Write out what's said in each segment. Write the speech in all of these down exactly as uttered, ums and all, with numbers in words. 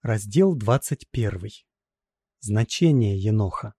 Раздел двадцать первый. Значение Еноха.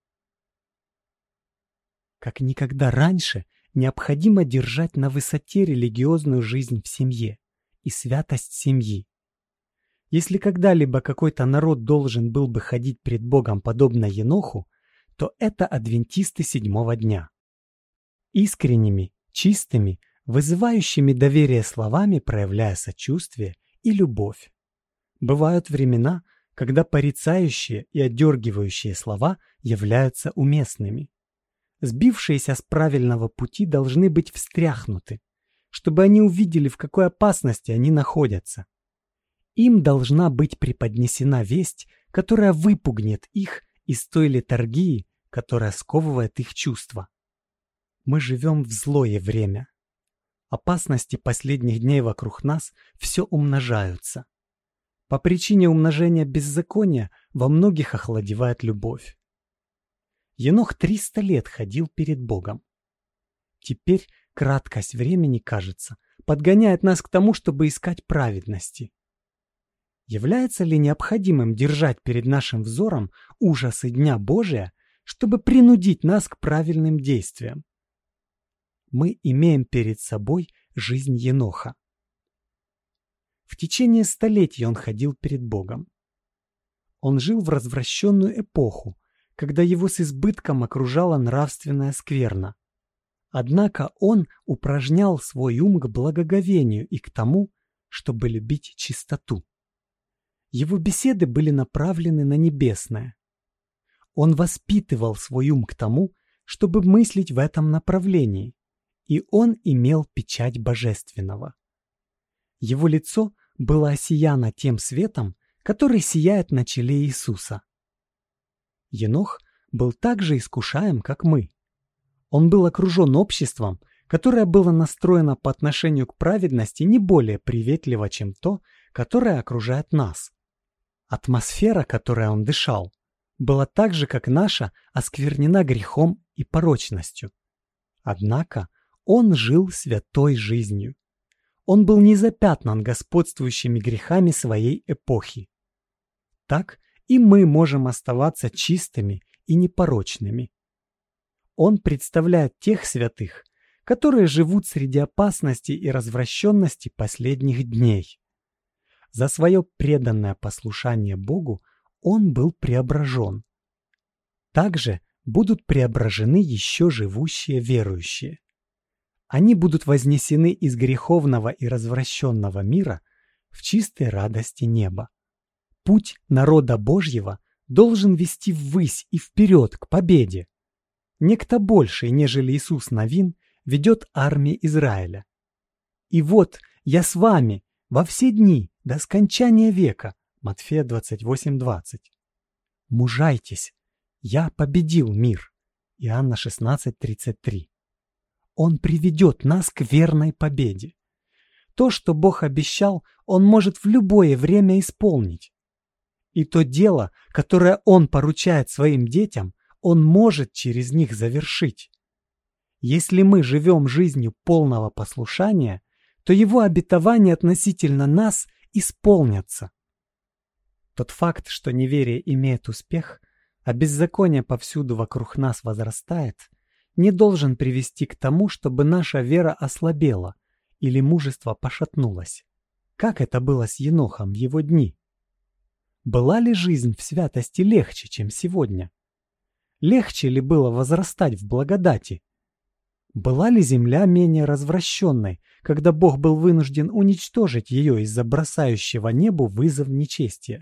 Как никогда раньше необходимо держать на высоте религиозную жизнь в семье и святость семьи. Если когда-либо какой-то народ должен был бы ходить пред Богом подобно Еноху, то это адвентисты седьмого дня. Искренними, чистыми, вызывающими доверие словами, проявляя сочувствие и любовь. Бывают времена, когда порицающие и отдергивающие слова являются уместными. Сбившиеся с правильного пути должны быть встряхнуты, чтобы они увидели, в какой опасности они находятся. Им должна быть преподнесена весть, которая выпугнет их из той летаргии, которая сковывает их чувства. Мы живем в злое время. Опасности последних дней вокруг нас все умножаются. По причине умножения беззакония во многих охладевает любовь. Енох триста лет ходил перед Богом. Теперь краткость времени, кажется, подгоняет нас к тому, чтобы искать праведности. Является ли необходимым держать перед нашим взором ужасы Дня Божия, чтобы принудить нас к правильным действиям? Мы имеем перед собой жизнь Еноха. В течение столетий он ходил перед Богом. Он жил в развращенную эпоху, когда его с избытком окружала нравственная скверна. Однако он упражнял свой ум к благоговению и к тому, чтобы любить чистоту. Его беседы были направлены на небесное. Он воспитывал свой ум к тому, чтобы мыслить в этом направлении, и он имел печать божественного. Его лицо было осияно тем светом, который сияет на челе Иисуса. Енох был так же искушаем, как мы. Он был окружен обществом, которое было настроено по отношению к праведности не более приветливо, чем то, которое окружает нас. Атмосфера, которой он дышал, была так же, как наша, осквернена грехом и порочностью. Однако он жил святой жизнью. Он был не запятнан господствующими грехами своей эпохи. Так и мы можем оставаться чистыми и непорочными. Он представляет тех святых, которые живут среди опасности и развращенности последних дней. За свое преданное послушание Богу он был преображен. Также будут преображены еще живущие верующие. Они будут вознесены из греховного и развращенного мира в чистой радости неба. Путь народа Божьего должен вести ввысь и вперед к победе. Некто больший, нежели Иисус Навин, ведет армии Израиля. «И вот я с вами во все дни до скончания века» Матфея двадцать восемь двадцать. «Мужайтесь, я победил мир» Иоанна шестнадцать тридцать три. Он приведет нас к верной победе. То, что Бог обещал, Он может в любое время исполнить. И то дело, которое Он поручает своим детям, Он может через них завершить. Если мы живем жизнью полного послушания, то Его обетования относительно нас исполнятся. Тот факт, что неверие имеет успех, а беззаконие повсюду вокруг нас возрастает, не должен привести к тому, чтобы наша вера ослабела или мужество пошатнулось. Как это было с Енохом в его дни? Была ли жизнь в святости легче, чем сегодня? Легче ли было возрастать в благодати? Была ли земля менее развращенной, когда Бог был вынужден уничтожить ее из-за бросающего небу вызов нечестия?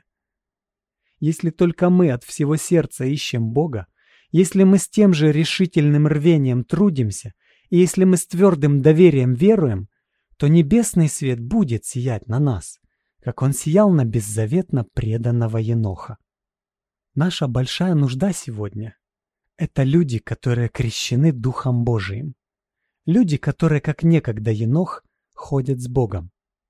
Если только мы от всего сердца ищем Бога, если мы с тем же решительным рвением трудимся, и если мы с твердым доверием веруем, то небесный свет будет сиять на нас, как он сиял на беззаветно преданного Еноха. Наша большая нужда сегодня — это люди, которые крещены Духом Божиим. Люди, которые, как некогда Енох, ходят с Богом.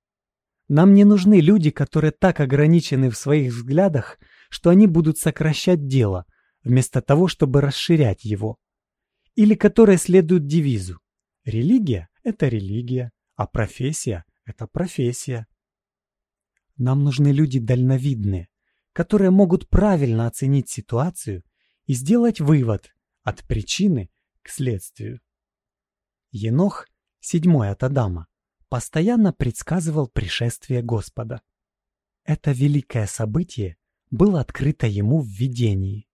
Нам не нужны люди, которые так ограничены в своих взглядах, что они будут сокращать дело, вместо того, чтобы расширять его. Или которые следуют девизу: религия — это религия, а профессия — это профессия. Нам нужны люди дальновидные, которые могут правильно оценить ситуацию и сделать вывод от причины к следствию. Енох, седьмой от Адама, постоянно предсказывал пришествие Господа. Это великое событие было открыто ему в видении.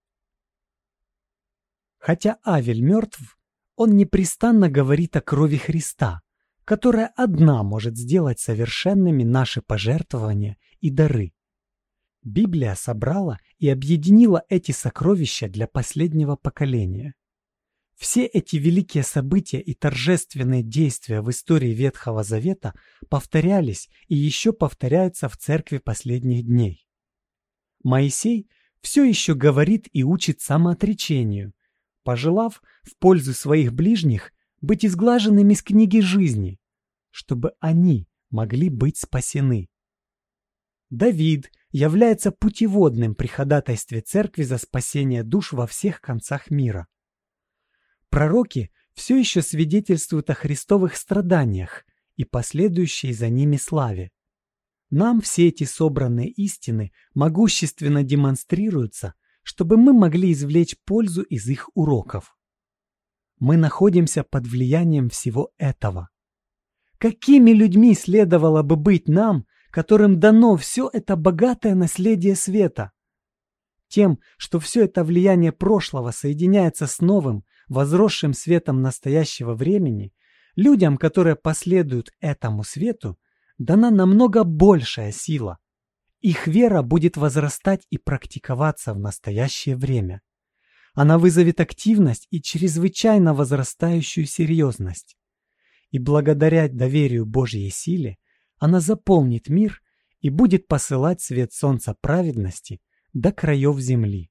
Хотя Авель мертв, он непрестанно говорит о крови Христа, которая одна может сделать совершенными наши пожертвования и дары. Библия собрала и объединила эти сокровища для последнего поколения. Все эти великие события и торжественные действия в истории Ветхого Завета повторялись и еще повторяются в церкви последних дней. Моисей все еще говорит и учит самоотречению, пожелав в пользу своих ближних быть изглаженными из книги жизни, чтобы они могли быть спасены. Давид является путеводным при ходатайстве церкви за спасение душ во всех концах мира. Пророки все еще свидетельствуют о христовых страданиях и последующей за ними славе. Нам все эти собранные истины могущественно демонстрируются, чтобы мы могли извлечь пользу из их уроков. Мы находимся под влиянием всего этого. Какими людьми следовало бы быть нам, которым дано все это богатое наследие света? Тем, что все это влияние прошлого соединяется с новым, возросшим светом настоящего времени, людям, которые последуют этому свету, дана намного большая сила. Их вера будет возрастать и практиковаться в настоящее время. Она вызовет активность и чрезвычайно возрастающую серьезность. И благодаря доверию Божьей силе она заполнит мир и будет посылать свет солнца праведности до краев земли.